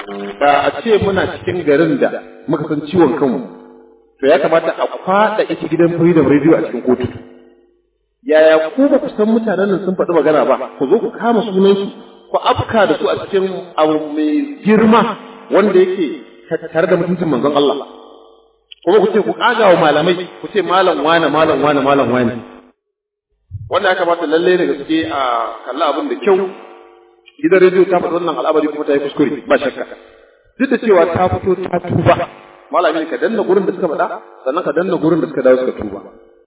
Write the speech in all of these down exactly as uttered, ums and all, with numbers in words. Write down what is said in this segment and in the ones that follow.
da a ce muna cikin garin da muka san ciwon kanmu to ya kamata a kwada ita gidan Freedom Radio a cikin kotu. Yaya ku ba ku san mutanen nan sun faɗi magana ba, ku zo ku kama sunansu, ku afka da su a cikin abu mai girma wanda yake tare da mutuncin manzon Allah. Kuma ku ce ku kaga wa malamai, ku ce malam wane malam wane malam wane. Wanda ya kamata lalle da gaske a kalla abin da kyau. Gidan rediyo ta faɗi wannan al'amari kuma ta yi kuskure ba shakka. Duk da cewa ta fito ta tuba, malami ka danna gurin da suka faɗa, sannan ka danna gurin da suka dawo suka tuba.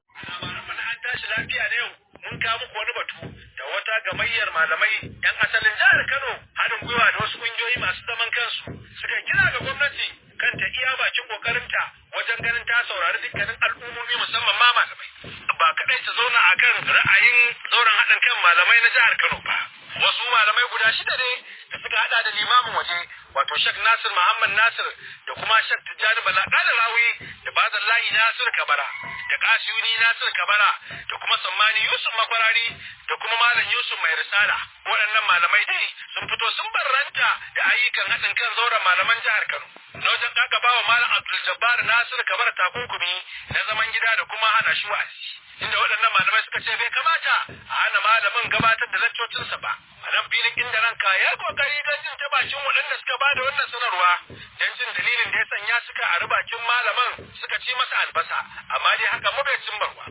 An tashi lafiya da yau mun kawo muku wani batu da wata gamayyar malamai 'yan asalin jihar Kano haɗin gwiwa da wasu ƙungiyoyi masu zaman kansu suka kira ga gwamnati kan ta iya bakin ƙoƙarinta wajen ganin ta saurari dukkanin al'ummomi musamman ma malamai. Ba kaɗai ta zauna a kan ra'ayin zauren haɗin kan malamai na jihar Kano ba. Wasu malamai guda shida ne da suka haɗa da limamin waje wato Sheikh Nasir Muhammad Nasir da kuma Sheikh Tijjani Bala Rawi da Bazallahi Nasir Kabara da Kasiyuni Nasir Kabara da kuma Sammani Yusuf Makwarari da kuma Malam Yusuf Mai Risala. Waɗannan malamai dai sun fito sun barranta da ayyukan haɗin kan zauren malaman jihar Kano. Na wajen aka bawa Malam Abdul Jabbar Nasir Kabara takunkumi na zaman gida da kuma hana shi wa'azi. Inda waɗannan malamai suka ce bai kamata a hana malamin gabatar da laccocinsa ba. A nan filin inda ranka ya kokari don jin ta bakin waɗanda suka ba da wannan sanarwa don jin dalilin da ya sanya suka a bakin malaman suka ci masa albasa, amma dai haka mu bai cimma ba.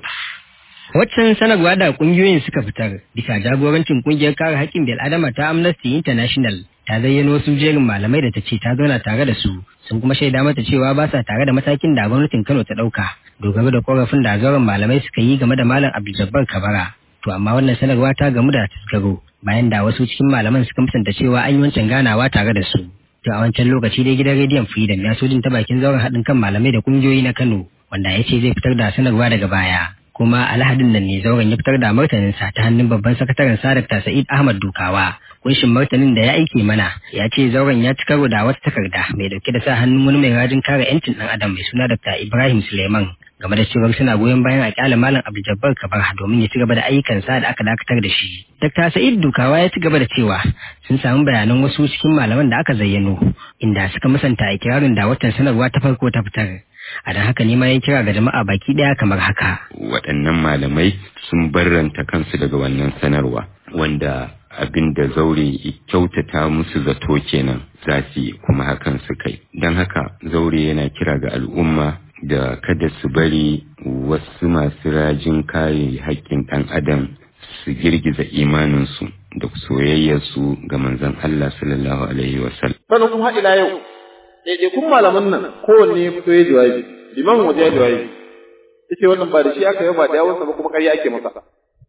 Waccan sanarwa da kungiyoyin suka fitar bisa jagorancin kungiyar kare haƙƙin bil'adama ta Amnesty International ta zayyano wasu jerin malamai da ta ce ta zauna tare da su, sun kuma shaida mata cewa ba sa tare da matakin da gwamnatin Kano ta ɗauka dogaro da korafin da zauren malamai suka yi game da Malam Abdul Kabara. To amma wannan sanarwa ta gamu da tasgaro bayan da wasu cikin malaman suka musanta cewa an yi wancan ganawa tare da su. To a wancan lokaci dai gidan rediyon Freedom ya so jin ta bakin zauren haɗin kan malamai da kungiyoyi na Kano wanda ya ce zai fitar da sanarwa daga baya. Kuma alhadin nan ne zauren ya fitar da martaninsa ta hannun babban sakataren sa Dakta Sa'id Ahmad Dukawa. Kunshin martanin da ya aike mana ya ce zauren ya ci karo da wata takarda mai dauke da sa hannun wani mai rajin kare 'yancin ɗan adam mai suna Dakta Ibrahim Suleiman game da cewar suna goyon bayan a kyale Malam Abdul Kabara domin ya ci gaba da ayyukansa da aka dakatar da shi. Dakta Sa'id Dukawa ya ci gaba da cewa sun samu bayanan wasu cikin malaman da aka zayyano inda suka musanta ikirarin da watan sanarwa ta farko ta fitar. A don haka ne ma ya kira ga jama'a baki daya kamar haka. Waɗannan malamai sun barranta kansu daga wannan sanarwa wanda abin da zaure kyautata musu zato kenan za su yi kuma hakan su kai. Don haka zaure yana kira ga al'umma da kada su bari wasu masu rajin kare haƙƙin ɗan adam su girgiza imaninsu da soyayyarsu ga manzon Allah sallallahu alaihi wasallam. Sannan kuma ila yau ɗaiɗaikun malaman nan kowanne ya fito ya jawabi, liman waje ya jawabi, yace wannan ba da shi aka yi ba da yawansa ba kuma ƙarya ake masa.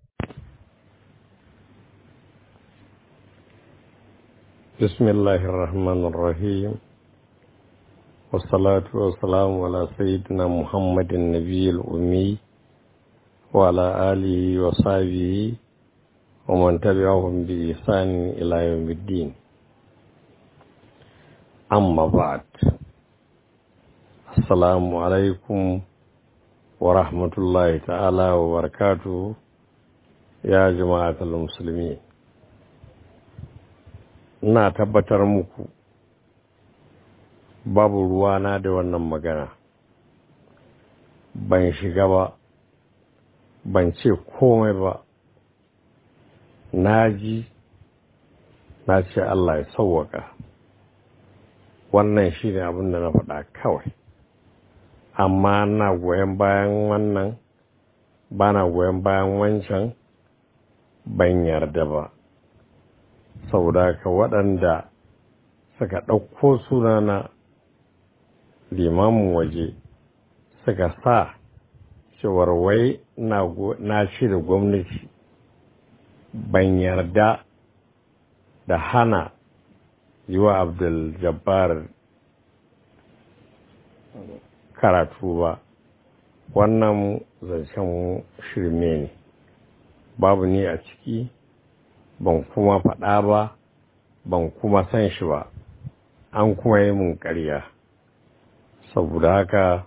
Bismillahir Rahmanir Rahim. Wassalatu wassalamu ala sayyidina Muhammadin Nabiyil Ummi wa ala alihi wa sahbihi wa man tabi'ahum bi ihsan ila yawmiddin. Amma ba'd. Assalamu alaikum wa rahmatullahi ta'ala wa barakatuh ya jama'atul muslimin. Ina tabbatar muku babu ruwana da wannan magana. Ban shiga ba, ban ce komai ba. Na ji, na ce Allah ya sauwaka. Wannan shi ne abin da na faɗa kawai. Amma na goyon bayan wannan, ba na goyon bayan wancan, ban yarda ba. Saboda haka waɗanda suka ɗauko sunana limamin waje suka sa cewar wai na shi da gwamnati, ban yarda da hana yi wa Abdul Jabbar karatu ba. Wannan zancen shirme ne, babu ni a ciki, ban kuma faɗa ba, ban kuma san shi ba, an kuma yi mun ƙarya. Saboda haka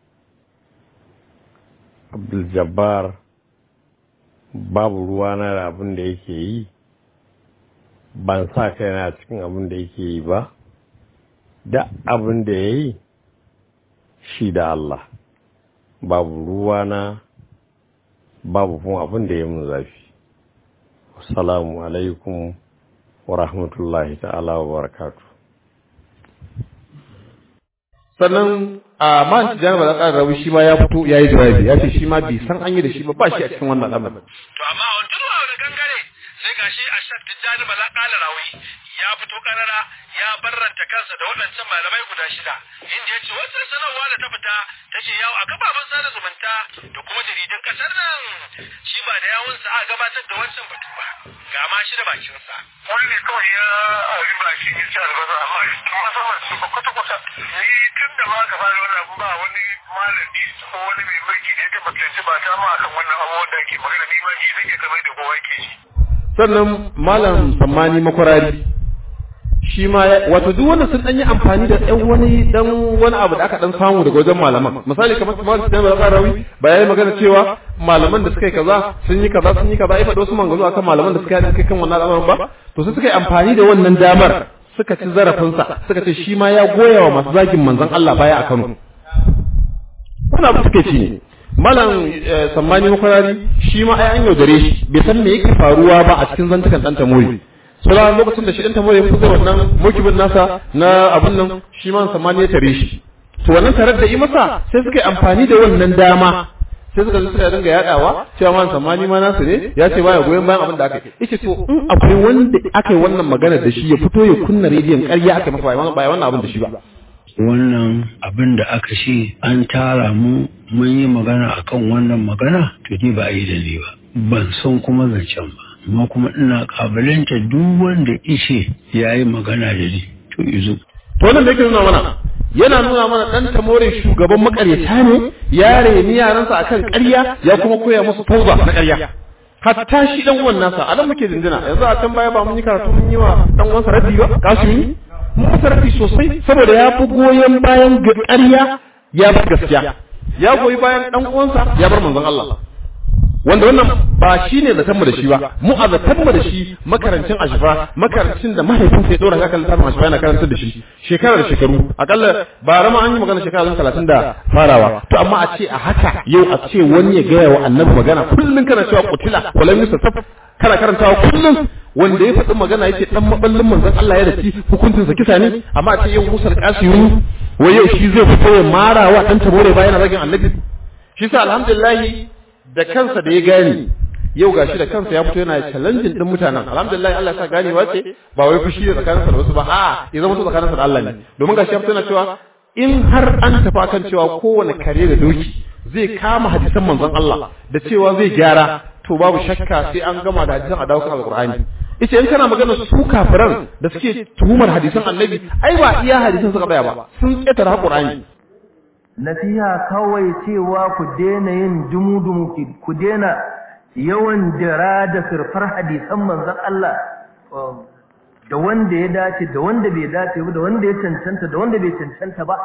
Abdul Jabbar babu ruwana da abin da yake yi, ban sa kaina cikin abin da yake yi ba, da abin da ya yi shi da Allah, babu ruwana, babu kuma abin da ya mun zafi. Assalamu alaikum wa rahmatullahi ta'ala wa barakatu. Sannan a man jana ba za ƙara rabu shi ma ya fito ya yi jawabi ya ce shi ma bai san an yi da shi ba ba shi a cikin wannan lamarin. To amma a wani wani gangare sai gashi a shak tijjani bala ƙala rawi ya fito ƙarara ya barranta kansa da waɗancan malamai guda shida inda ya ce wata sanarwa da ta fita take yawo a kafafen sada zumunta da kuma jaridun ƙasar nan shi ba da yawunsa a gabatar da wancan batu ba ga ma shi da bakinsa. Wani ne kawai ya ari baki ya ci albasa amma tun masamman su ba kwata-kwata ni tun da ma ka fara wani abu ba wani malami ko wani mai mulki da ya tabbatanci ba ta ma akan wannan abubuwan da ake magana ni ma ji nake kamar da kowa ke yi. Sannan malam Sammani Makwarari shi ma wato duk wanda sun dan yi amfani da ɗan wani dan wani abu da aka dan samu daga wajen malaman misali kamar Malam Sani Al-Qarawi ba yayi magana cewa malaman da suka yi kaza sun yi kaza sun yi kaza ai faɗo wasu mangazo akan malaman da suka yi kan wannan al'amarin ba to sai suka yi amfani da wannan damar suka ci zarafin sa suka ce shi ma ya goya wa masu zagin manzon Allah baya a Kano wannan abu suke ci ne Malam Sammani Makwarari shi ma ai an yaudare shi bai san me yake faruwa ba a cikin zantukan dan Tamori sauran lokacin da shi ɗan tamore ya fito wannan mokibin nasa na abin nan shi ma Sammani ya tare shi to wannan tarar da yi masa sai suka yi amfani da wannan dama sai suka zo suka dinga yadawa cewa man Sammani ma nasu ne ya ce baya goyon bayan abin da aka yi yace to in akwai wanda aka yi wannan magana da shi ya fito ya kunna rediyon ƙarya aka masa ba wannan abin da shi ba wannan abin da aka ce an tara mu mun yi magana akan wannan magana to ni ba yi da ni ba ban san kuma zancen ba amma kuma ina kabalanta duk wanda ishe ya yi magana da ni to izo. To nan da yake nuna mana yana nuna mana ɗan Tamore shugaban makaryata ne ya reni yaransa akan ƙarya ya kuma koya musu fauza na ƙarya. Hatta shi ɗan uwan nasa a nan muke dindina yanzu a can baya ba mun yi karatu mun yi wa ɗan uwansa raddi ba Kasumi mun masa raddi sosai saboda ya fi goyon bayan ƙarya ya bar gaskiya ya goyi bayan ɗan uwansa ya bar manzon Allah. Wanda wannan ba shi ne zatanmu da shi ba mu a zatanmu da shi makarancin ashifa makarancin da mahaifinsa ya dora kakan littafin ashifa yana karantar da shi shekara da shekaru akalla ba rama an yi magana shekara zan talatin da farawa to amma a ce a haka yau a ce wani ya gaya wa annabi magana kullum kana cewa kutila walam yusaf kana karantawa kullum wanda ya faɗi magana yake dan maballin manzon Allah ya dace hukuncinsa kisa ne amma a ce yau Musa al-Qasimi wai yau shi zai fito ya mara wa dan tabore bayan ragin annabi shi sa alhamdulillah da kansa da ya gane yau gashi da kansa ya fito yana challenge din mutanen alhamdulillah Allah ya sa ganewa ce ba wai fushi da tsakaninsa da wasu ba a'a ya zama tsakaninsa da Allah ne domin gashi ya fito yana cewa in har an tafi akan cewa kowane kare da doki zai kama hadisan manzon Allah da cewa zai gyara to babu shakka sai an gama da hadisan a dawo kan alqur'ani ita in kana magana su kafiran da suke tuhumar hadisan annabi ai ba iya hadisan suka tsaya ba sun ƙetare alqur'ani nasiha kawai cewa ku daina yin dumudumu ku daina yawan dira da firfar hadisan manzon Allah da wanda ya dace da wanda bai dace ba da wanda ya cancanta da wanda bai cancanta ba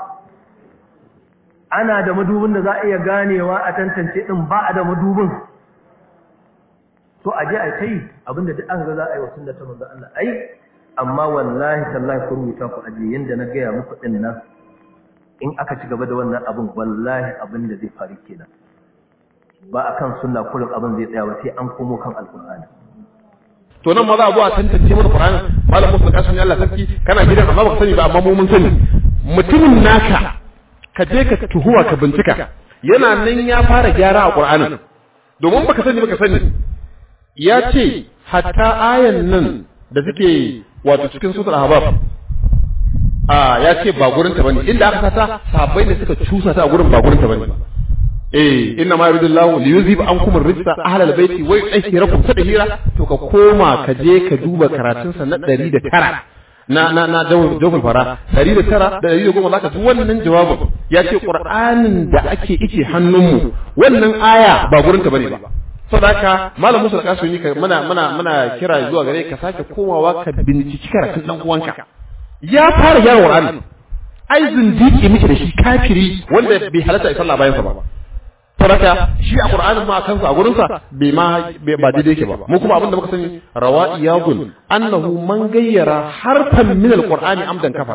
ana da madubin da za a iya ganewa a tantance din ba a da madubin to aje a kai abinda duk an ga za a yi wa sunnata manzon Allah ai amma wallahi tallahi ku rubuta ku aje yanda na ga ya muku din nan in aka ci gaba da wannan abin wallahi abin da zai faru kenan ba akan sunna kullum abin zai tsaya ba sai an komo kan alqur'ani to nan ma za a zo a tantance mana qur'ani malam Musa kasan Allah sarki kana gidan amma baka sani ba amma mu mun sani mutumin naka ka je ka tuhuwa ka bincika yana nan ya fara gyara a qur'anin domin baka sani baka sani ya ce hatta ayan nan da suke wato cikin suratul ahbab a ya ce ba gurin ta bane inda aka sata sahabbai ne suka cusa ta a gurin ba gurin ta bane eh inna ma yuridullahu li yuzhiba ankum ar-rijsa ahlal baiti wa yutahhirakum tadhira to ka koma ka je ka duba karatun sa na ɗari da tara na na na jawabul fara ɗari da tara da ɗari da goma zaka ji wannan jawabin ya ce qur'anin da ake ice hannunmu wannan aya ba gurin ta bane ba saboda malam Musa Kasumi ka muna muna muna kira zuwa gare ka sake komawa ka binciki karatun dan uwanka ya fara gyara Qur'ani ai zindiki miki da shi kafiri wanda bai halatta ya sallah bayan sa ba saboda shi a Qur'anin ma kansa a gurin sa bai ma ba daidai yake ba mu kuma abinda muka sani rawa'iyadun annahu man gayyara harfan min al-Qur'ani amdan kafara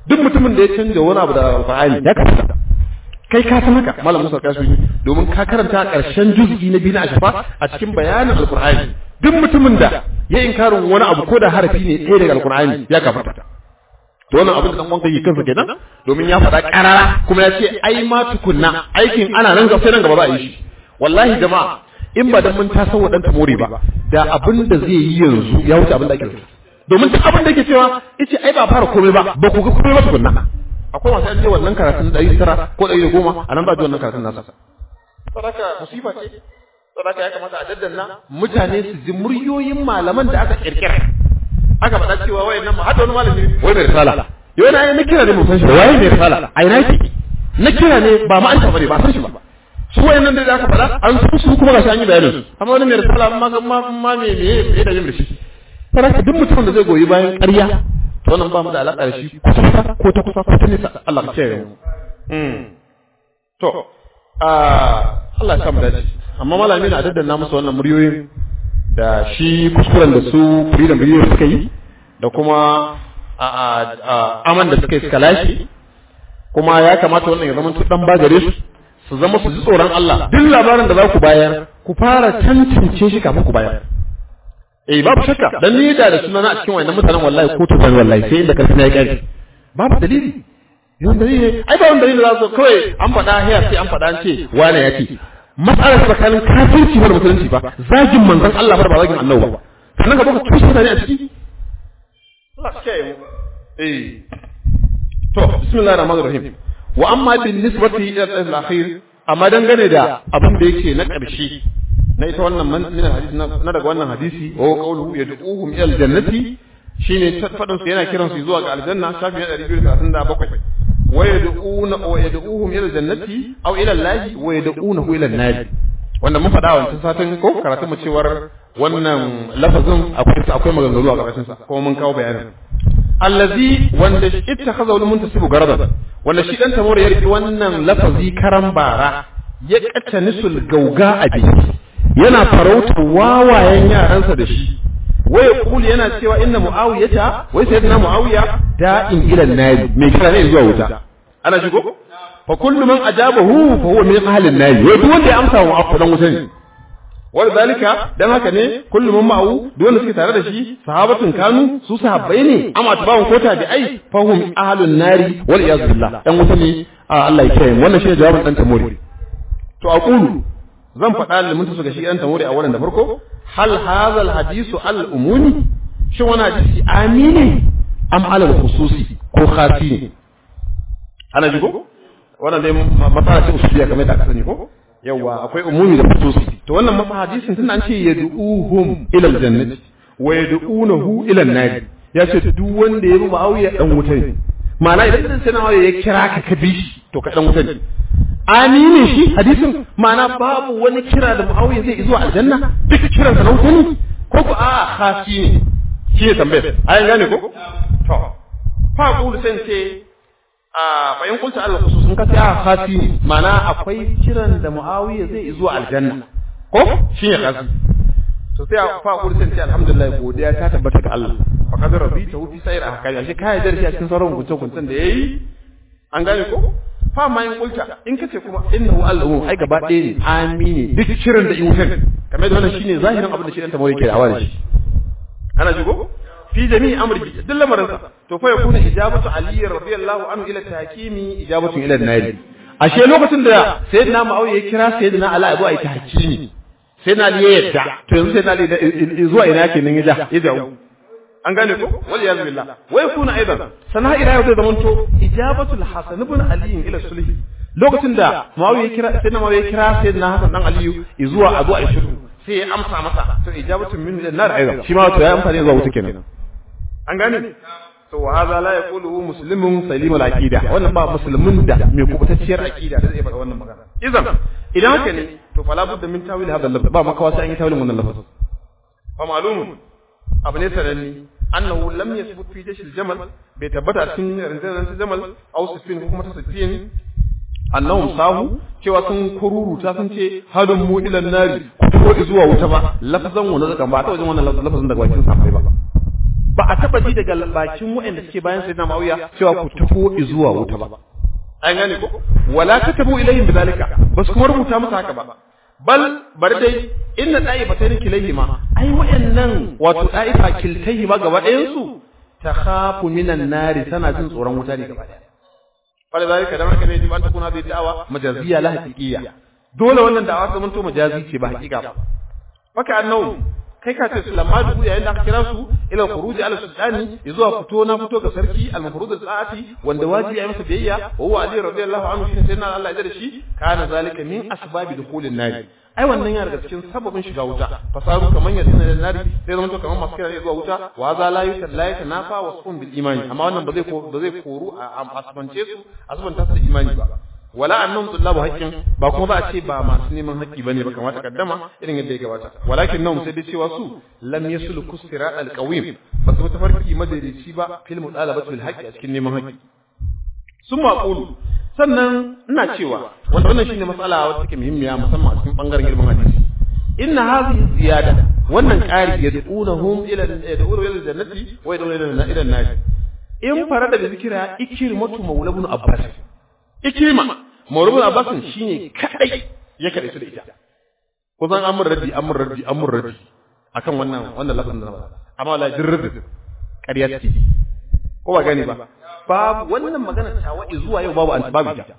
duk mutumin da ya canja wani abu da alqur'ani ya kafirta kai ka san haka malam Musa Kasumi domin ka karanta karshen juz'i na biyu na Ashafa a cikin bayanin alqur'ani duk mutumin da ya inkarin wani abu ko da harafi ne ɗaya daga alqur'ani ya kafirta to wannan abin da dan wanda yake kansa kenan domin ya faɗa karara kuma ya ce ai ma tukunna aikin ana nan gaba sai nan gaba za a yi shi wallahi jama'a in ba dan mun taso wa dan tamori ba da abin da zai yi yanzu ya wuce abin da ake domin duk abin da yake cewa yace ai ba fara komai ba ba ku ga komai ba tukunna akwai masu an ce wannan karatun ɗari tara ko ɗari da goma a nan ba ji wannan karatun nasa sadaka musiba ce sadaka ya kamata a daddanna mutane su ji muryoyin malaman da aka kirkira aka faɗa cewa wayannan ma hada wani malami wai mai risala yau na na kira ne mun san shi waye mai risala ai na ki na kira ne ba ma an taɓa ne ba san shi ba su wayannan da aka faɗa an san su kuma gashi an yi bayanin su amma wani mai risala ma ma ma me me me da yin rishi sadaka duk mutumin da zai goyi bayan ƙarya to wannan ba mu da alaƙa da shi kusa ko ta kusa ko ta nisa Allah ka kiyaye mu to Allah ya samu dace amma malami na daddanna musu wannan muryoyin da shi kuskuren da su freedom radio suka yi da kuma aman da suka yi suka lashe kuma ya kamata wannan ya zama su dan bagare su su zama su ji tsoron Allah duk labarin da za ku bayar ku fara tantance shi kafin ku bayar eh babu shakka dan ni da da sunana a cikin wannan mutanen wallahi ko to bani wallahi sai inda karfi ya kare babu dalili yawan dalili ai ba wani dalili za su kawai an faɗa hiya sai an faɗa an ce wane ya ce matsalar tsakanin kafirci da musulunci ba zagin manzon Allah ba zagin annabi ba sannan ka baka tushe mutane a ciki Allah ya kiyaye mu eh to bismillahir rahmanir rahim wa amma bin nisbati ila al-akhir amma dangane da abin da yake na ƙarshe na ita wannan min hadisi na daga wannan hadisi wa qawluhu yad'uhum ila al-jannati shine fadin su yana kiran su zuwa ga aljanna shafi ɗari biyu da talatin da bakwai wa yad'una wa yad'uhum ila al-jannati aw ila Allah wa yad'unahu ila an-nar wannan mun faɗa wancan satin ko karatu mu cewar wannan lafazin akwai akwai maganganu a karatun sa kuma mun kawo bayanin allazi wanda ittakhadha wal muntasibu garadan wanda shi dan tamore ya riki wannan lafazi karan bara ya katta nisul gauga abi yana farauta wawayen yaransa da shi wai kul yana cewa inna muawiyata wai sayyidina muawiya da'in ila an-nar me kira ne zuwa wuta ana shigo fa kullu man ajabahu fa huwa min ahli an-nar wai duk wanda ya amsa wa afadan wuta ne wal zalika dan haka ne kullu man ma'u duk wanda suke tare da shi sahabatun kanu su sahabbai ne amma tabawun kota da ai fa hum ahlun nari wal iyaz billah dan wuta ne Allah ya kiyaye wannan shi jawabin dan tamori to aqulu zan faɗa limin su ga shi dan tamori a wannan da farko hal hadha al hadisu al umuni shin wannan hadisi amini am ala al khususi ko khasi ne ana jigo wannan dai matsala ce usuliya kamar da aka sani ko yawa akwai umumi da khususi to wannan mafa hadisin tun an ce yad'uhum ila aljannati wa yad'unahu ila an-nar ya ce duk wanda ya bi Muawiya dan wuta ne ma'ana idan sai Muawiya ya kira ka ka bi shi to ka dan wuta ne amini shi hadisin ma'ana babu wani kira da Muawiya zai zuwa aljanna duk kiran sa na wuta ne ko ko a khasi ne shi ne tambayar ayan gane ko to fa qulu sai ce a bayan kulta Allah khususun ka sai a khasi ne ma'ana akwai kiran da Muawiya zai zuwa aljanna ko shi ne khasi to sai a fa kursin sai alhamdulillah godiya ta tabbata ga Allah fa kadar rabbi ta wufi sayar a hakari shi kai da shi a cikin sauran hukuncin hukuncin da yayi an gane ko fa ma in kulta in kace kuma innahu allahu ai gaba ɗaya ne amini duk kiran da in wutar kamar da wannan shine zahirin abin da shi dan ta mawai ke da awari shi ana jigo fi jami'i amri duk lamarin sa to fa yakuna ijabatu ali radiyallahu anhu ila tahkimi ijabatu ila an-nari ashe lokacin da sayyidina muawiya ya kira sayyidina ali abu ai tahkimi sai na ya yadda to yanzu sai na zuwa ina kenan ya ja ya jawo an gane ko wal yaz billah wa yakuna aidan sana ila yau zai zamanto ijabatul hasan ibn ali ila sulh lokacin da muawiya kira sai na muawiya kira sai na hasan dan aliyu zuwa azu ai sulh sai ya amsa masa to ijabatul min nar aidan shi ma to ya amfani zuwa wuta kenan an gane to wa hadha la yaqulu muslimun salimul aqida wannan ba musulmin da mai kubutacciyar aqida da zai faɗa wannan magana idan idan haka ne to fala budda min tawil hadha al-lafz ba makawa sai an yi tawilin wannan lafz fa ma'lum abu ne sananni annahu lam yathbut fi jash al-jamal bai tabbata cikin rinjaran jamal aw sifin ko kuma ta sifin annahum sahu cewa sun kururuta sun ce hadun mu ila nari ko zuwa wuta ba lafzan wannan zaka ba ta wajen wannan lafzan daga bakin safai ba ba a taba ji daga bakin waɗanda suke bayan sayyidina Muawiya cewa ku tafi zuwa wuta ba an gane ko wala katabu ilayhim bidalika bas kuma rubuta musu haka ba bal bar dai inna da'ibatan kilayhima ai wayannan wato da'ifa kiltayhima gaba ɗayan su takhafu minan nari tana jin tsoron wuta ne gaba ɗaya fala zalika dan haka ne ji an ta kuna bi da'awa majaziyya la haqiqiyya dole wannan da'awa ta manto majazi ce ba haqiqa ba faka annahu kai ka ce lamma dubu yayin da aka kira su ila khuruji ala sultani zuwa fito na fito ga sarki al-mafrud al-saati wanda wajibi ya masa biyayya wa huwa ali radiyallahu anhu shi sayyidina Allah ya da shi kana zalika min asbabi dukhulin nari ai wannan yana daga cikin sababin shiga wuta fasaru kaman yadda na nari sai zama to kaman masu kira zuwa wuta wa za la yusallai nafa wa sun bil imani amma wannan ba zai ko ba zai koru a asbance su asbanta su imani ba wala annahum tullabu haqqin ba kuma ba a ce ba masu neman haƙƙi bane ba kamata kaddama irin yadda ya gabata walakin nahum sai dai cewa su lam yasluku sirat alqawim ba su tafarki madalici ba fil mutalabati bil haqqi a cikin neman haƙƙi sun maqulu sannan ina cewa wanda wannan shine matsala wacce take muhimmiya musamman a cikin bangaren ilmin hadisi inna hadhihi ziyada wannan ƙari yad'unahum ila yad'uru ila jannati wa yad'uru ila an-nar in farada da zikira ikrimatu maula ibn abbas ikrima maulubun abbasin shine kadai ya kade su da ita ko zan amur raddi amur raddi amur raddi akan wannan wannan lafazin da na faɗa amma wala dirrid ƙarya ce ko ba gani ba babu wannan magana ta wa'i zuwa yau babu an babu ta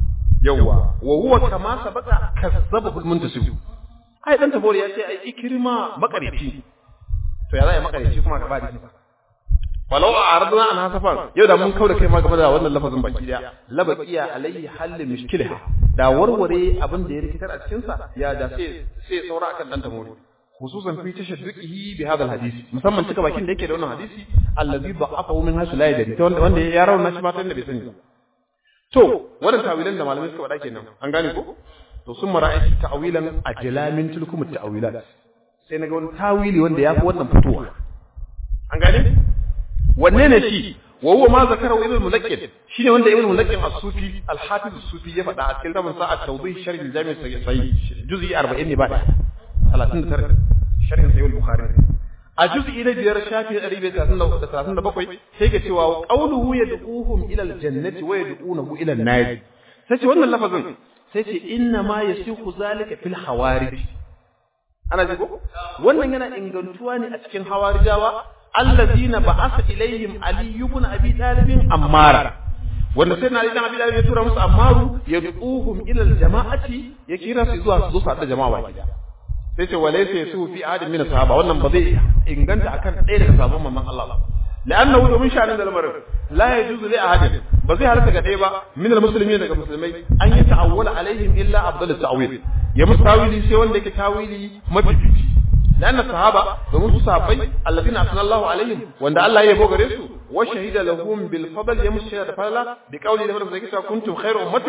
yawa wa huwa kama sabata kazzabu muntasib ai dan tabori ya ce ai ikrima makareci to ya zai makareci kuma ka ba da walau a araduna an hasafan yau da mun kauda kai ma game da wannan lafazin baki daya labaqiya alayhi hal mushkilha da warware abin da ya rikitar a cikin sa ya da sai sai saura akan dan tamori khususan fi tashadduqihi bi hadha alhadith musamman cika bakin da yake da wannan hadisi allazi da'afahu min hasu la yadri to wanda wanda ya rauna shi ba tare da bai sani ba to wannan tawilan da malamai suka faɗa kenan an gane ko to sun mara'i ta'wilan ajlamin tilkum ta'wilat sai naga wani tawili wanda yafi wannan fitowa an gane wanne ne shi wa huwa ma zakara ibn mulakkid shine wanda ibn mulakkid as-sufi al-hafiz as-sufi ya faɗa a cikin tabin sa at-tawdih sharh al-jami' sahih juz'i arba'in ne ba talatin da tara sharh sahih al-bukhari a juz'i na biyar shafi ɗari da talatin da bakwai sai ke cewa qawluhu yad'uhum ila al-jannati wa yad'unahu ila an-nar sai ce wannan lafazin sai ce inna ma yasihu zalika fil hawarij ana ji ko wannan yana ingantuwa ne a cikin hawarijawa allazina ba'atha ilayhim ali ibn abi talib ammara wanda sai na ali ibn abi talib ya tura musu ammaru yad'uhum ila al-jama'ati ya kira su zuwa su zo da jama'a baki da sai ce walaysa yasu fi adam min sahaba wannan ba zai inganta akan ɗaya daga sahabban manzon Allah la'annahu domin sha'anin da lamarin la yajuzu li ahadin ba zai halaka ga ɗaya ba min al-muslimin daga musulmai an yi ta'awwala alaihim illa afdal at-ta'wil ya mustawili sai wanda yake tawili mafifici لأن الصحابة ومن صحابي الذين أثنى الله عليهم وأن الله يبوغ رسو وشهد لهم بالفضل يمشي هذا فلا بقول لهم رسولك كنتم خير أمة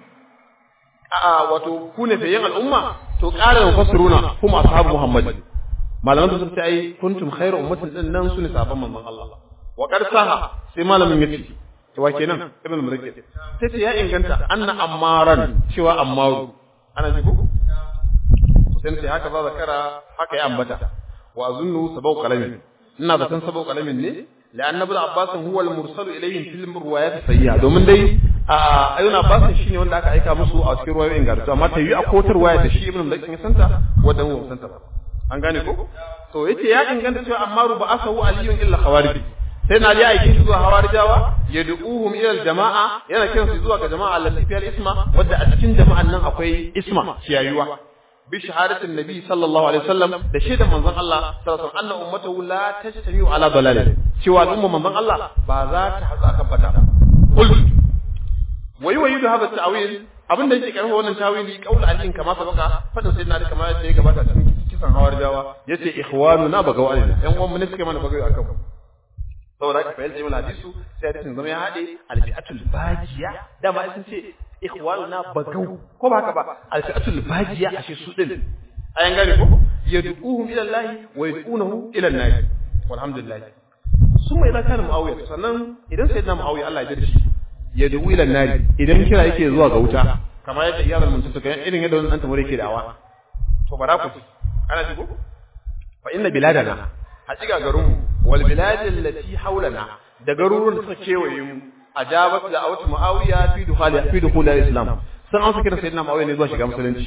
وتكون في يوم الأمة تقال المفسرون هم أصحاب محمد ما لم تسبت أي كنتم خير أمة ننسوا نسابا من الله وقد صح سما لم يتي وكنا ابن المركز تتي يا إن كنت أن أمارا شوى أمار أنا جيبوك sai sai haka ba zakara haka ya ambata wa azunnu sabau qalamin ina da san sabau qalamin ne la'anna ibn abbas huwa al-mursal ilayhim fil riwayat sayyi'a domin dai a ayyuna abbas shine wanda aka aika musu a cikin riwayoyin garzu amma ta yi a kotar waya da shi ibn malik santa wanda mu santa ba an gane ko to yace ya inganta cewa ammaru ba asahu aliyun illa khawarij sai na ji aiki zuwa hawarijawa yad'uhum ila al-jama'a yana kiransu zuwa ga jama'a allati fi al-isma wadda a cikin jama'an nan akwai isma ciyayuwa بشهادة النبي صلى الله عليه وسلم ده شيء من ظن الله صلى الله عليه وسلم أن أمته لا تجتمع على ضلالة سوى الأمة من ظن الله بعضات حظا كبتا قلت ويؤيد هذا التأويل أبن ده يجي كانوا هو التأويل قول عليهم كما سبق فدن سيدنا علي كما يجي كبتا كيسان هوار جاوا يجي إخواننا بقوا علينا يوم من نسك من بقوا أكم saboda haka fa'il jami'ul hadisu sai hadisin zama ya hade alfi'atul bajiya dama sun ce ikhwanuna bagau ko ba haka ba alfi'atul bajiya ashe su din ayan gane ko yad'uhum ila Allah wa yad'unahu ila an-nar walhamdulillah summa idan kana muawiya sannan idan sayyidina muawiya Allah ya jira shi yad'u ila an-nar idan kira yake zuwa ga wuta kamar yadda iyalul muntaka irin yadda wannan tamare yake da'awa to bara ku ana ji ko fa inna biladana hakika garinmu wal bilad allati hawlana da garuruwan da suka kewaye mu ajabat da awat muawiya fi dukhul fi dukhul al-islam san an saki da sayyidina muawiya ne zuwa shiga musulunci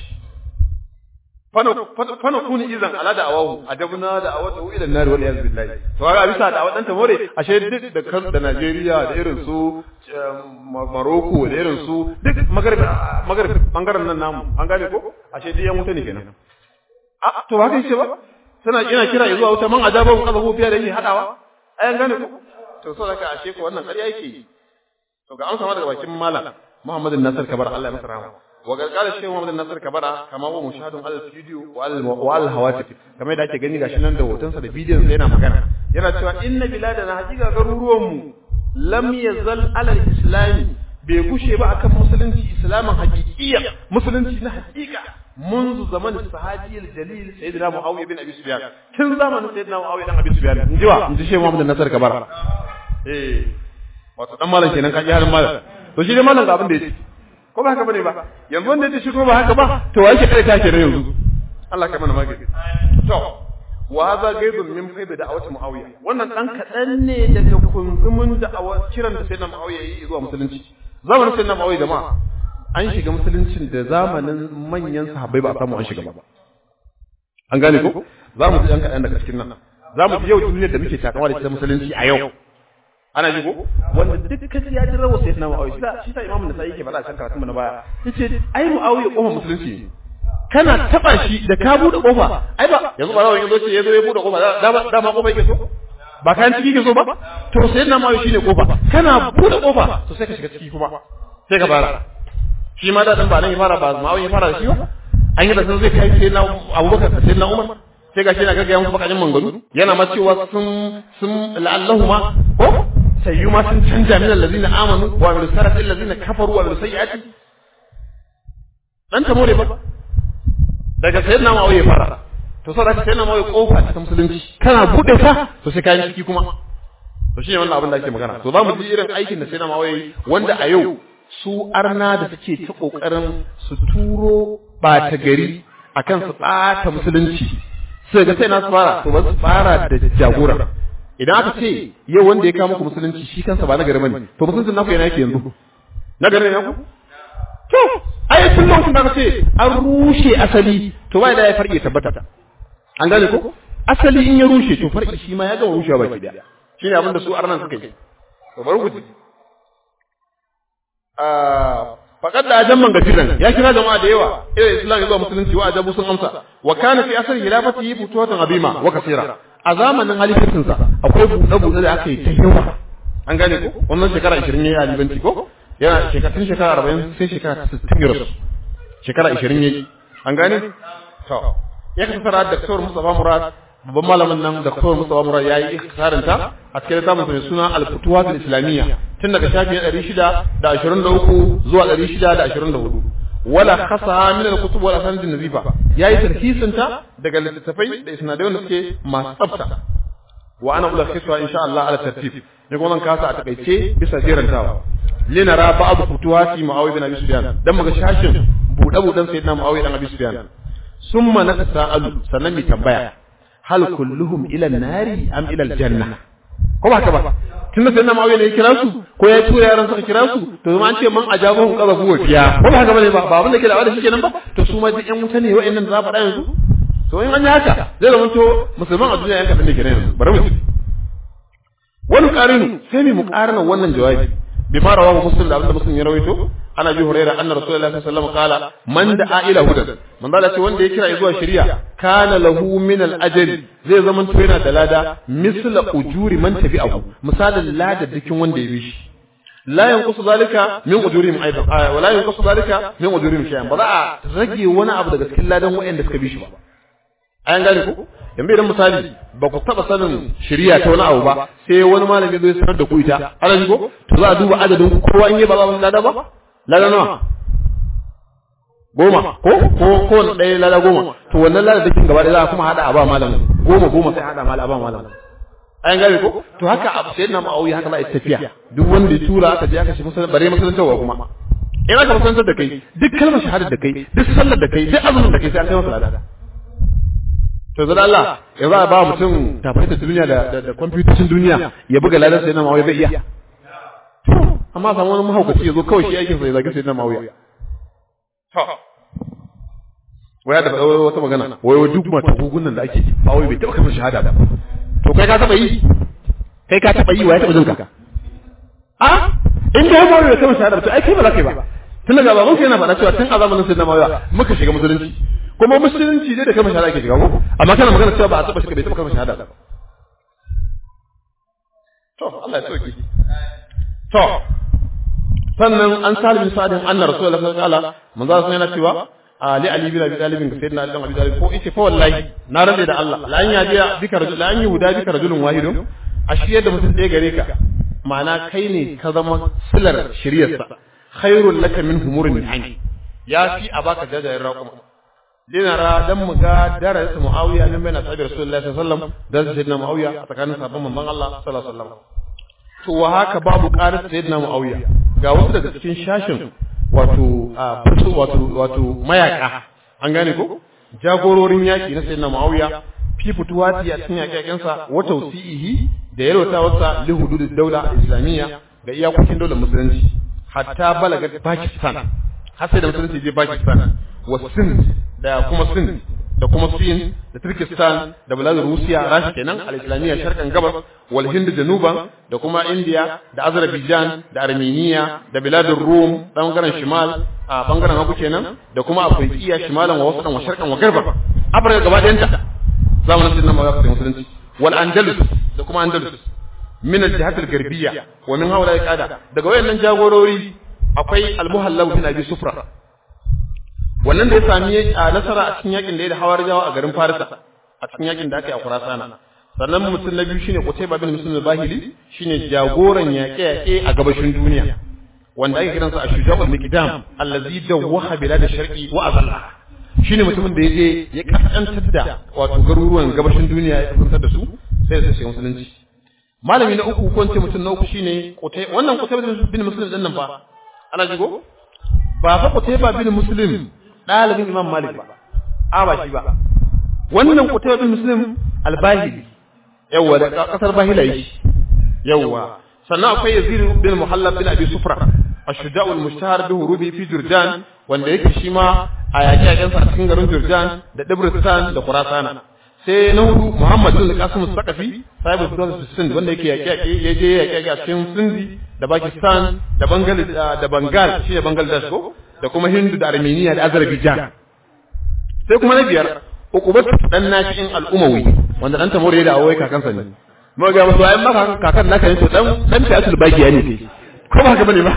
fana fana kuni izan ala da awahu adabna da awatu ila nar wal yaz billahi to ga bisa da awadan ta more ashe duk da kan da Najeriya da irin su Morocco da irin su duk magarib magarib bangaren nan namu an gane ko ashe duk yan wuta ne kenan a to ba kai ce ba tana ina kira zuwa wuta man ajabahu qabahu fiya da yake hadawa ai an gane ko to so daga ashe ko wannan ƙarya yake to ga an sama daga bakin malam Muhammad Nasir Kabar Allah ya masa rahama wa galgala shi Muhammad Nasir Kabara kama wa mushahadun al video wa al wa al hawatif kamar da ake gani gashi nan da hotonsa da bidiyon sa yana magana yana cewa inna biladana hakika garuruwan mu lam yazal ala al-islam bai gushe ba akan musulunci islamin haqiqiyya musulunci na haqiqa منذ زمن الصحابي الجليل سيدنا معاويه بن ابي سفيان كن زمن سيدنا معاويه بن ابي سفيان injiwa inji shi Muhammad Nasir Kabara eh wato dan malam kenan ka ji halin malam to shi dai malam ga abin da yake ko ba haka bane ba yanzu wanda yake shi ko ba haka ba to wai ke kai take yanzu Allah kai mana magana to wa hadha gaibun min faida da'awati muawiya wannan dan kadan ne daga kunzumin da'awar kiran da sayyidina muawiya yi zuwa musulunci zamanin sayyidina muawiya jama'a an shiga musuluncin da zamanin manyan sahabbai ba a samu an shiga ba an gane ko za mu ji dan kadan daga cikin nan za mu ji yau duniyar da muke takawa da ita musulunci a yau ana ji ko wanda duk kashi ya jira wa sayyidina muawiya shi shi sai imamu nasai yake faɗa a kan karatun mu na baya yace ai muawiya kofa musulunci kana taba shi da ka bude kofa ai ba yanzu ba rawan yanzu ce yazo ya bude kofa da da ma kofa yake so ba kan ciki yake so ba to sayyidina muawiya shine kofa kana bude kofa to sai ka shiga ciki kuma sai ka fara shi ma da dan ba nan ya fara ba muawiya fara da shi ba an yi da sun zai kai sayyidina abubakar sayyidina umar sai gashi yana gaggaya musu bakajin mangaru yana ma cewa sun sun la'allahuma ko sai ma sun canja min allazina amanu wa bil sarati allazina kafaru wa bil sayyiati dan ta more ba daga sayyidina Muawiya fara to sai daga sayyidina Muawiya kofa ta musulunci kana bude ta to sai kai ciki kuma to shine wannan abin da ake magana to zamu ji irin aikin da sayyidina Muawiya wanda a yau su arna da suke ta kokarin su turo ba ta gari akan su tsata musulunci sai ga sai na fara to ba su fara da jagora idan aka ce yau wanda ya kawo muku musulunci shi kansa ba na gari bane to musulunci naku yana yake yanzu na gari ne ku to ai tun lokacin da aka ce an rushe asali to bai da ya farke tabbata an gane ko asali in ya rushe to farki shi ma ya ga rushewa baki daya shine abin da su arnan suka yi to bari ku ji ah faqad da ajamman gajiran ya kira jama'a da yawa irin islam ya zuwa musulunci wa ajabu sun amsa wa kana fi asr hilafati futuwatan azima wa kaseera a zamanin halifatin sa akwai buɗe buɗe da aka yi ta yawa an gane ko wannan shekara ishirin yayi alibanci ko yana shekarun shekara arba'in sai shekara sittin ya rasu shekara ishirin yayi an gane to ya kasara da Dr. Mustafa Murad babban malamin nan Dr. Mustafa Murad yayi ikhtisarin ta a cikin littafin mai suna Al-Futuhat Al-Islamiyya tun daga shafi ɗari shida da ashirin da uku zuwa ɗari shida da ashirin da hudu wala khasaha min al-kutub wal asanid an-nazifa yayi tarkisin ta daga littafai da isnadai wanda suke masu tsafta wa ana ula khiswa insha Allah ala tartib ne kuma zan kasa a takaice bisa jerantawa linara ba'd futuhati Muawiya bin Abi Sufyan dan muga shashin bude budan sayyidina Muawiya bin Abi Sufyan summa nasa'alu sannan mi tambaya hal kulluhum ila an-nari am ila al-janna ko ba ka ba tunda sai na Muawiya ne ya kira su ko ya tura yaran suka kira su to ma an ce man ajabahu qazafu wa fiya ko ba haka bane ba ba abin da ke da wani shikenan ba to su ma duk ƴan wuta ne wa'annan za faɗa yanzu to in an yi haka zai zama to musulman a duniya yanka da ke yanzu bari mu ci wani qarinu sai mu muqarana wannan jawabi bima rawahu muslim da abinda muslim ya rawaito ana bi hurairah anna rasulullahi sallallahu alaihi wasallam qala man da'a ila hudan man da ce wanda ya kira zuwa shari'a kana lahu min al-ajr zai zaman to yana da lada misla ujuri man tabi'ahu misalin lada dukin wanda ya bi shi la yanqusu zalika min ujurihim aidan wa la yanqusu zalika min ujurihim shay'an ba za a rage wani abu daga cikin ladan wayanda suka bi shi ba an gane ku yanzu idan misali ba ku taba sanin shari'a ta wani abu ba sai wani malami zai sanar da ku ita ana ji ko to za a duba adadin kowa in yi ba ba lada ba lada nawa goma ko ko ko ɗaya lada goma to wannan lada dakin gaba ɗaya za a kuma hada a ba malamin goma goma sai hada mal a ba malamin an gane ko to haka abu sai na ma'auyi haka za a tafiya duk wanda ya tura aka je aka shi musulun bare musuluntawa kuma in aka musulantar da kai duk kalmar shahadar da kai duk sallar da kai duk azumin da kai sai an kai masa lada to zan Allah ya za a ba mutum tafaita duniya da da kwamfutocin duniya ya buga lalar sai na mawuya zai iya amma samu wani mahaukaci ya zo kawai shi aikinsa ya zagi sai na mawuya waya da faɗa wata magana wai duk mata gugunan da ake mawuya bai taɓa kamar shahada ba to kai ka taɓa yi kai ka taɓa yi wa ya taɓa jin ka a in da mawuya bai kamar shahada ba to ai kai ba za ka yi ba tun daga baban ka yana faɗa cewa tun a zamanin sai na mawuya muka shiga musulunci kuma musulunci ne da kamar shahada ake shiga ko amma kana magana cewa ba a taɓa shiga bai taɓa kamar shahada ba to Allah ya sauke to sannan an salim sa'adin anna rasulullahi sallallahu alaihi wasallam manzo sun yana cewa ali ali bin abi talib ga sayyidina ali bin abi talib ko yace fa wallahi na rade da Allah la an yaji bika rajul la an yuda bika rajulun wahidun ashiyar da mutum ɗaya gare ka ma'ana kai ne ka zama silar shiriyarsa khairul laka min humurin aini ya fi a baka jajayen raqum dinara dan mu ga darasa muawiya min bayna sahabi rasulullahi sallallahu alaihi wasallam da sayyidina muawiya a tsakanin sahabban manzon Allah sallallahu alaihi wasallam to wa haka babu qarat sayyidina muawiya ga wasu daga cikin shashin wato wato wato mayaka an gane ko jagororin yaki na sayyidina muawiya fi fituwati a cikin yaƙen sa wa tawsihi da yalwata wasa li hududud dawla islamiyya ga iyakokin daular musulunci hatta balaga Pakistan har sai da musulunci je Pakistan wa Sind da kuma Sind da kuma Sin da Turkistan da biladun Rusiya Rasha kenan al-Islamiyya sharqan gabas wal Hind januban da kuma India da Azerbaijan da Armenia da biladun Rum bangaren shimal a bangaren hagu kenan da kuma Afrikiya shimalan wa wasadan wa sharqan wa garba Afirka gaba ɗayanta zamanin sunan ma ya musulunci wal Andalus da kuma Andalus min al-jihat al-garbiyya wa min hawla al-qada daga wayannan jagorori akwai al-Muhallab bin Abi Sufra wannan da ya sami a nasara a cikin yakin da ya da Hawarijawa a garin Farisa a cikin yakin da aka yi a Khurasana sannan mutum na biyu shine Qutayba bin Muslim al-Bahili shine jagoran yaƙe-yaƙe a gabashin duniya wanda ake kiransa Ash-Shuja'ul Miqdam allazi dawwaha bilad ash-sharqi wa azalla shine mutumin da yaje ya kasantar da wato garuruwan gabashin duniya ya kasantar da su sai da sai musulunci malami na uku ko ce mutum na uku shine Qutayba wannan Qutayba bin Muslim din nan fa ana jigo ba fa Qutayba bin Muslim ɗalibin Imam Malik ba a ba shi ba wannan Qutayba bin Muslim al-Bahili yawa da kasar Bahila yi yawa sannan akwai Yazid bin Muhallab bin Abi Sufra ash-Shuja'u al-mushtahar bi hurubi fi Jurjan wanda yake shi ma a yaƙe-yaƙen sa cikin garin Jurjan da Dabristan da Khurasana sai na hudu Muhammad bin Qasim al-Saqafi sahibu Sultan Sind wanda yake yaƙe-yaƙe yaje yaƙe-yaƙe a cikin Sindhi da Pakistan da Bengal da Bengal shi ne Bangladesh ko da kuma Hindu da Armenia da Azerbaijan sai kuma na biyar Uqubat dan nafi'in al-Umawi wanda dan tamore da awai kakansa ne mu ga musu ayin maka kakan naka ne to dan dan fi'atul baqiya ne ce ko ba haka bane ba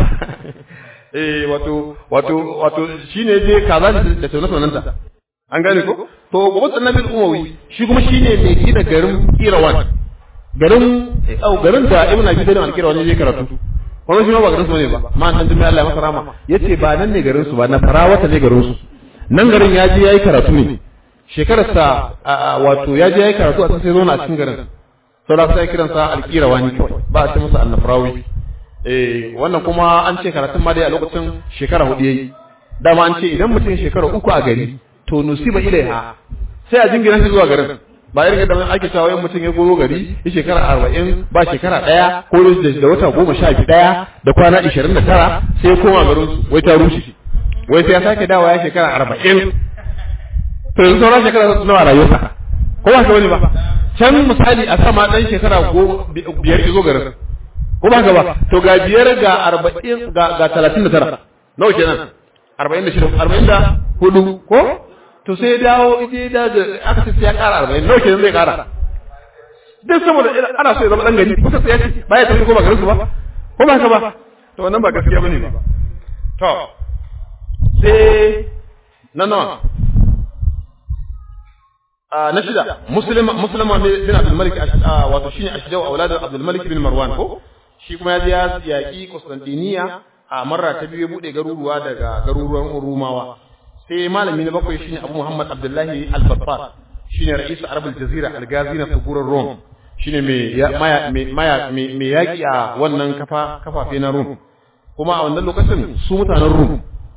eh wato wato wato shine je kaza da tona tonanta an gane ko to Uqubat dan nafi'in al-Umawi shi kuma shine mai gina garin Irawan garin au garin da Ibn Abi Talib al-Qirawani ne karatu kuma shi ma ba garin su ne ba ma nan dumi Allah ya masa rama yace ba nan ne garin su ba na Farawata ne garin su nan garin ya je yayi karatu ne shekarar sa wato ya je yayi karatu a sai zauna a cikin garin saboda sai kiran sa Al-Qirawani ba a ce masa An-Nafrawi eh wannan kuma an ce karatun ma dai a lokacin shekara hudu yayi dama an ce idan mutum shekara uku a gari to nusiba ilaiha sai a jingina shi zuwa garin ba irin da ake cewa yan mutum ya goro gari ya shekara arba'in ba shekara ɗaya ko da wata goma sha biyu ɗaya da kwana ishirin da tara sai ya koma garin su wai ta rushe wai sai ya sake dawa ya shekara arba'in to yanzu sauran shekara nawa rayuwarsa ko ba ka wani ba can misali a sama ɗan shekara biyar ya zo garin ko ba ka ba to ga biyar ga arba'in ga talatin da tara nawa kenan arba'in da shida arba'in da hudu ko to sai ya dawo ije da aka ce ya ƙara arba'in nawa kenan zai ƙara duk saboda ana so ya zama dan gari kuka sai ya ce ba ya tafi ko ba garin su ba ko ba ka ba to wannan ba gaskiya bane ba to sai na nawa a na shida muslima muslima bin Abdul Malik wato shine ashjau aulad Abdul Malik bin Marwan ko shi kuma ya je ya yaki Constantinople a marra ta biyu bude garuruwa daga garuruwan Rumawa sai malami na bakwai shine Abu Muhammad Abdullahi Al-Battar shine ra'is Arab al-Jazira al-Ghazi na suburar Rom shine mai maya maya mai yaki a wannan kafa kafafe na Rom kuma a wannan lokacin su mutanen Rom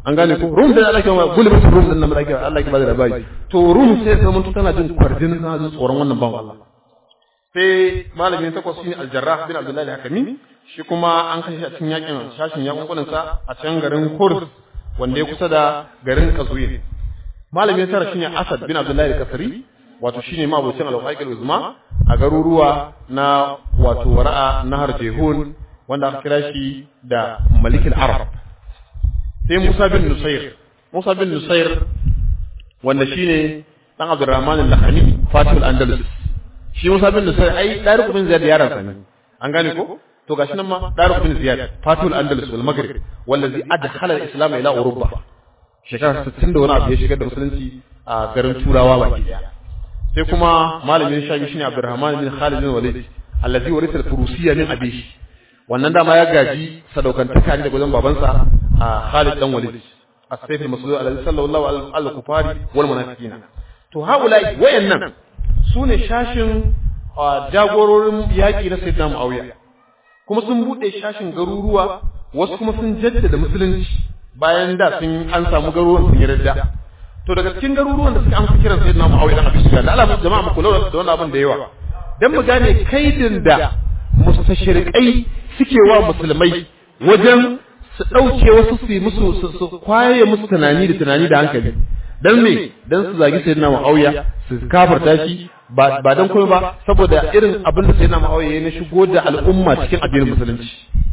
an gane ko rum da Allah ke ma gulbin rum din nan da Allah ke ba da labari to rum sai ta mun tana jin kwardin tana jin tsoron wannan ban Allah sai malamin takwas shine al-Jarrah bin Abdullah al-Hakimi shi kuma an kashe a cikin yakin shashin yakin kudin sa a can garin Kurs wanda ya kusa da garin Qazwin malamin tara shine Asad bin Abdullah al-Kasri wato shine mabocin al-Haiq al-Uzma a garuruwa na wato wara'a nahar Jehun wanda aka kira shi da Malik al-Arab sai Musa bin Nusayr Musa bin Nusayr wanda shine dan Abdurrahman al-Lakhani Fatih al-Andalus shi Musa bin Nusayr ai Tariq bin Ziyad yaran sa ne an gane ko to gashi nan ma Tariq bin Ziyad Fatih al-Andalus wal Maghrib wallazi adkhala al-Islam ila Europa shekara sittin da wani abu ya shigar da musulunci a garin Turawa baki daya sai kuma malamin shafi shine Abdurrahman bin Khalid bin Walid allazi warisa al-Furusiyya min abihi wannan dama ya gaji sadaukantaka ne daga wajen babansa a Khalid dan Walid as-sayf al-maslul allazi sallallahu alaihi al-kufari wal munafiqina to haulai wayannan sune shashin jagororin yaki na Sayyidina Muawiya kuma sun bude shashin garuruwa wasu kuma sun jaddada musulunci bayan da sun an samu garuruwan sun yarda to daga cikin garuruwan da suka amsa kiran Sayyidina Muawiya dan Abi Sufyan da Allah jama'a mu kula da wannan abin da yawa dan mu gane kaidin da mustashrikai suke wa musulmai wajen su dauke wasu su yi musu su kwaye musu tunani da tunani da hankali dan me dan su zagi Sayyidina Muawiya su kafarta shi ba ba dan komai ba saboda irin abin da Sayyidina Muawiya ya shigo da al'umma cikin addinin musulunci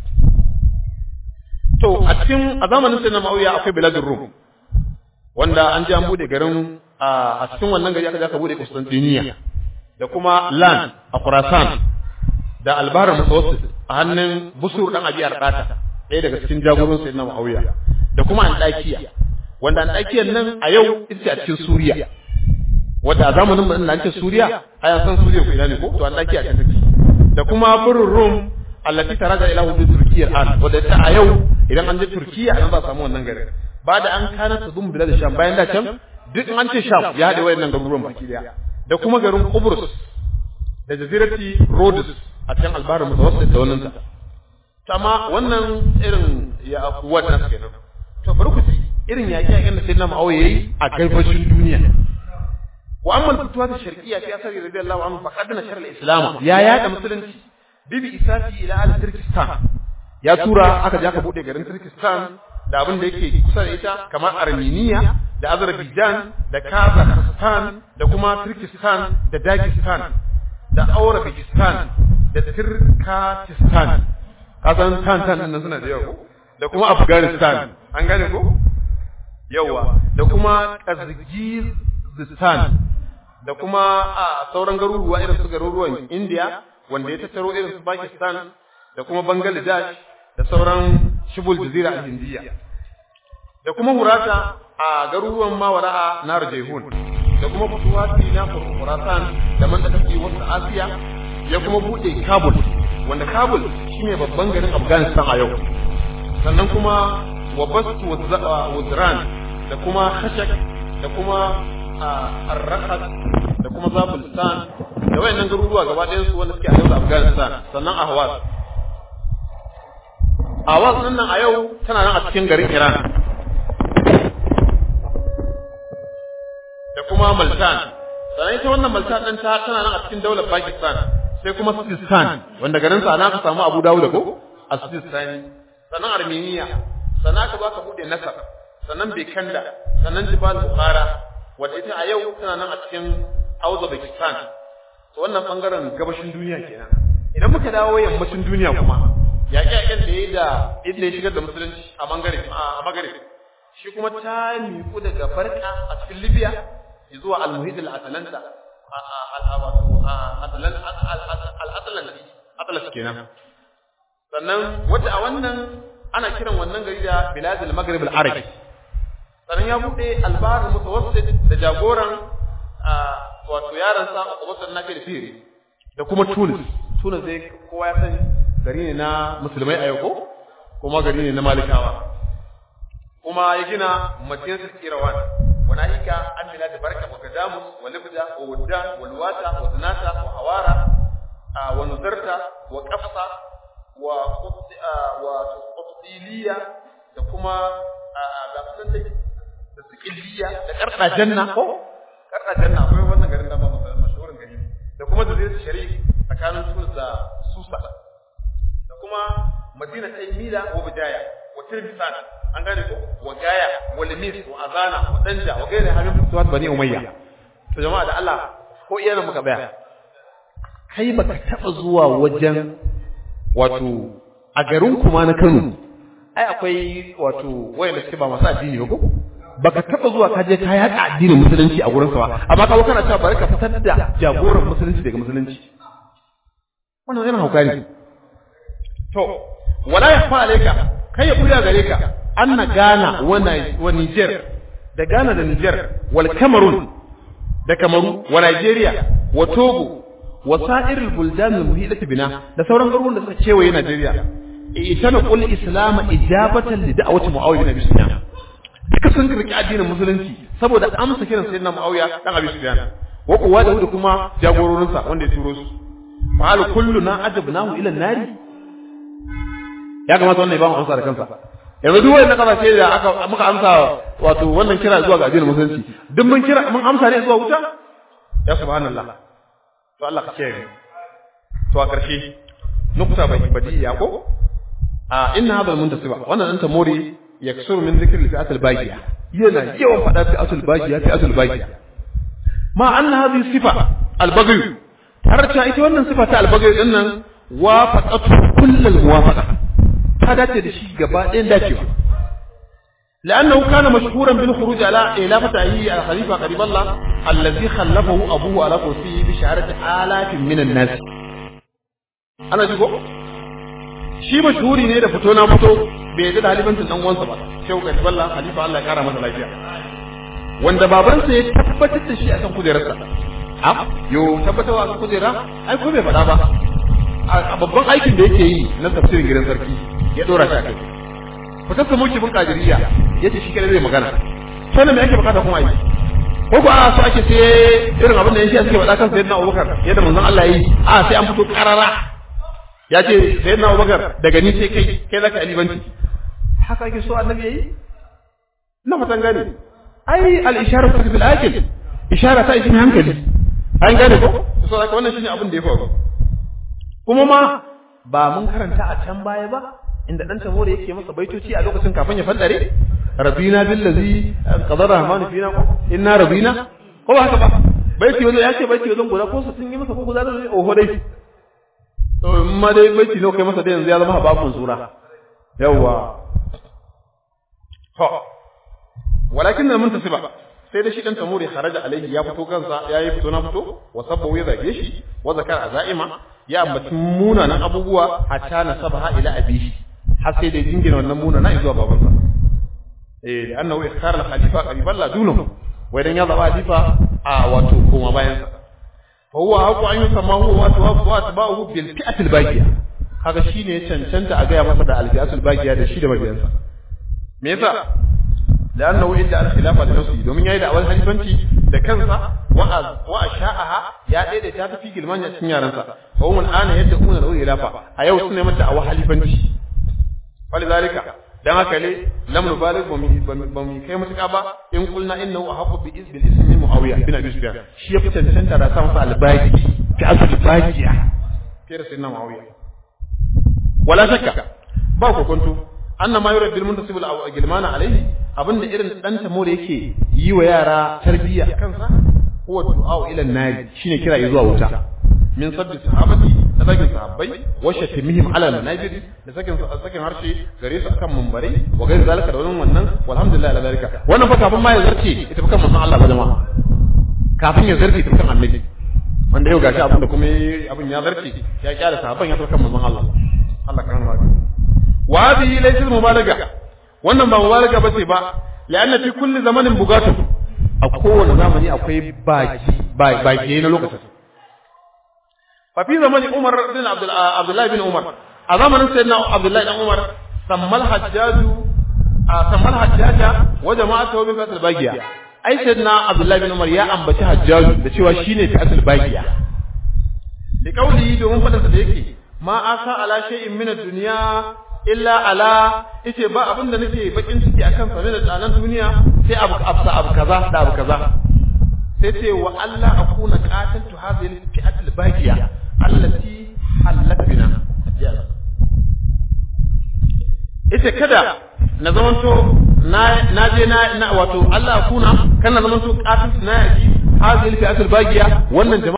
to a cikin a zamanin Sayyidina Muawiya akwai biladur rum wanda an ji an bude garin a cikin wannan gari aka je aka bude Constantinople da kuma Lan a Khurasan da Al-Bahr al-Mutawassit a hannun Busur dan Abi Arqata ɗaya daga cikin jagoran Sayyidina Muawiya da kuma Antakiya wanda Antakiyan nan a yau ita a cikin Suriya wanda a zamanin mun nan ce Suriya ayan san Suriya ko ina ne ko to Antakiya ta take da kuma Burur Rum allati taraja ila hudud Turkiyya al wanda ta a yau idan an je Turkiyya an za samu wannan garin ba da an kana ta dum bilad Sham bayan da can duk an ce Sham ya hade wayannan garuruwan baki daya da kuma garin Qubrus da jazirati Rhodes a can Al-Bahr al-Mutawassit da wannan ta amma wannan irin ya akuwa nan kenan to bari ku ji irin yaki yakin da Sayyidina Muawiya yayi a gabashin duniya wa amma al-futuhat ash-sharqiyya fi asari radiyallahu anhu faqad nashara al-islam ya yada musulunci bibi isati ila al-Turkistan ya tura aka je aka bude garin Turkistan da abin da yake kusa da ita kamar Armenia da Azerbaijan da Kazakhstan da kuma Turkistan da Dagestan da Aurabistan da Turkistan kasan tan tan nan suna da yawa da kuma Afghanistan an gane ko yawa da kuma Kazakhstan da kuma sauran garuruwa irin su garuruwan India wanda ya tattaro irin su Pakistan da kuma Bangladesh da sauran shibul jazira al-Hindiya da kuma Hurata a garuruwan Mawara'a na Rajehun da kuma Futuwati na Khurasan da man da take wasu Asiya ya kuma bude Kabul wanda Kabul shine babban garin Afghanistan a yau sannan kuma Wabastu Wazran da kuma Khashak da kuma Ar-Rakat da kuma Zabulistan da wayannan garuruwa gaba ɗayan su wanda suke a yau Afghanistan sannan Ahwaz Ahwaz nan a yau tana nan a cikin garin Iran da kuma Multan sannan ita wannan Multan din ta tana nan a cikin daular Pakistan sai kuma Sistan wanda garin sa ana ka samu Abu Dawud ko a Sistan sannan Armenia sannan ka zo ka bude Nasar sannan Bekanda sannan Jibal Bukhara wanda ita a yau tana nan a cikin Uzbekistan to wannan bangaren gabashin duniya kenan idan muka dawo yammacin duniya kuma yaƙe-yaƙen da yayi da inda ya shigar da musulunci a bangare a magare shi kuma ta miƙu daga Barka a cikin Libya zuwa Al-Muhit al-Atlanta al-Atlanti Atlas kenan sannan wata a wannan ana kiran wannan gari da Bilad al-Maghrib al-Arabi sannan ya bude Al-Bahr al-Mutawassit da jagoran wato yaran sa Abubakar Nakir Firi da kuma Tunis Tunis dai kowa ya sani gari ne na musulmai a yau kuma gari ne na Malikawa kuma ya gina Madinatul Qirawaan وناهيك عن بلاد بركة وقدامس ولبدة وودان والواتا وزناتا وحوارة ونذرتا وقفصة وقطيلية وكما nan dai da su killiya da karɗa janna ko karɗa janna akwai wannan garin da ba mashahurin gari da kuma da zai shari'a tsakanin su da susa da kuma madina ta mila wa bidaya wa tirbisan an gane ko wa gaya wa limis wa azana wa danja wa gaira hamin suwat bani umayya to jama'a da Allah ko iyana muka baya kai baka taba zuwa wajen wato a garin kuma na Kano ai akwai wato wayanda suke ba masu addini ba ko baka taba zuwa ka je ka yaka addinin musulunci a gurin sa ba amma ka kana cewa bari ka fitar da jagoran musulunci daga musulunci wannan yana hauka ne to wala yakhfa alayka kai ya buya gare ka anna Ghana wa Niger da Ghana da Niger wal Cameroon da Kamaru wa Nigeria wa Togo wa sa'irul buldan al-muhidati bina da sauran garuruwan da suka kewaye Nigeria itana qul islam ijabatan li da'wati Muawiya bin Abi Sufyan duka sun kirki addinin musulunci saboda amsa kiran sayyidina Muawiya dan Abi Sufyan wa kuwa da kuma jagororinsa wanda ya turo su fa hal kulluna ajabnahu ila an-nari ya kamata wannan ya ba mu amsa da kansa yanzu duk wanda kaza ce da aka muka amsa wato wannan kira zuwa ga addinin musulunci duk mun kira mun amsa ne zuwa wuta ya subhanallah to Allah ka ce to a karshe nukta bai badiya ko a inna hadha al-muntasiba wannan anta mori yaksuru min dhikri al-fi'at al-baqiya yana yawan fada fi'at al-baqiya fi'at al-baqiya ma anna hadhihi sifa al-baghi tarta ita wannan sifa ta al-baghi din nan wafaqatu kull al-muwafaqa ta dace da shi gaba ɗayan dacewa لأنه كان مشهورا بالخروج على إلافة أيه الخليفة قريب الله الذي خلفه أبوه على كرسيه بشهادة آلاف من الناس أنا جيكو shi mashhuri ne da fito na fito bai yadda da halifancin dan uwansa ba shehu qarib Allah khalifa Allah ya kara masa lafiya wanda babansa ya tabbatar da shi akan kujerarsa a yo tabbatarwa akan kujera ai ko bai faɗa ba a babban aikin da yake yi na tafsirin gidan sarki ya dora shi akai fitar sa mulki bin kadiriya yace shi kada zai magana sanan me ake bukata kuma yi ko ko a so ake sai irin abin da yake suke faɗa kan sayyidina Abubakar yadda manzon Allah yi a sai an fito karara ya ce sayyidina Abubakar daga ni sai kai kai zaka alibanci haka ake so annabi yayi na fatan gane ai al isharatu bil akil ishara ta ishin hankali an gane ko so haka wannan shine abin da ya faru kuma ma ba mun karanta a can baya ba inda dan tamore yake masa baitoci a lokacin kafin ya faddare rabina billazi qadara rahman fina inna rabina ko ba haka ba baiti wazo ya ce baiti wazo guda ko sun yi masa ko guda da oho dai to amma dai baiti ne kai masa dai yanzu ya zama hababun sura yawa to walakin nan muntasiba sai da shi dan tamore kharaja alaihi ya fito kansa yayi fito na fito wa sabbu ya zage shi wa zakar azaima ya ambaci munanan abubuwa hatta nasabaha ila abihi har sai da jingina wannan munana zuwa babansa eh da annahu ikhtara al-khalifa qariban la dunahu wai dan ya zaba khalifa a wato kuma bayan sa fa huwa haqu an yusamma huwa wa tawaffu atba'uhu bil fi'at al-baqiya kaga shine ya cancanta a ga masa da al-fi'at al-baqiya da shi da mabiyansa me yasa da annahu illa al-khilafa li nafsi domin yayi da awal halifanci da kansa wa wa sha'aha ya daidaita ta fi gilman ya cikin yaransa fa hum al-ana yad'una lahu khilafa a yau sune mata awal halifanci falidhalika dan haka ne lam nubalig ba mu kai mutuka ba in kulna innahu ahabbu bi izbil ismi muawiya bin abi sufyan shi ya fitan tanta da sa masa albaqi fi asl baqiya kira sayyidina muawiya wala shakka ba ku kuntu anna ma yurad bil muntasib al gilmana alayhi abinda irin dan tamore yake yi wa yara tarbiyya kansa huwa du'a ila an-nar shine kira zuwa wuta min sabbi sahabati da sakin sahabbai wa shatimihim ala manajir da sakin sakin harshe gare su akan munbari wa gairu zalika da wannan wannan walhamdulillah ala zalika wannan fa kafin ma ya zarce ita fa kan manzon Allah ba jama'a kafin ya zarce ita kan annabi wanda yau gashi abin da kuma abin ya zarce ya kyale sahabban ya kan manzon Allah Allah kan ma wa hadhihi laysa mubalaga wannan ba mubalaga bace ba la'anna fi kulli zamanin bugatu a kowane zamani akwai baki baki na lokacin ففي زمن عمر بن عبد عبد الله بن عمر زمن سيدنا عبد الله بن عمر سمى الحجاج سمى الحجاج وجماعته بفئة الباقية أي سيدنا عبد الله بن عمر يا أنبتي حجاج da cewa shine fi'at al-baqiya da kauli domin fadar da yake ma asa ala shay'in min ad-dunya illa ala yace ba abin da nake bakin ciki akan sa da tsanan duniya sai abu absa abu kaza da abu kaza sai ce wa Allah akuna qatiltu hadhihi al-fi'at al-baqiya allati halat bina yace kada na zamanto na na je na wato Allah akuna kana zamanto qatiltu na yaji hadhihi al-fi'at al-baqiya wannan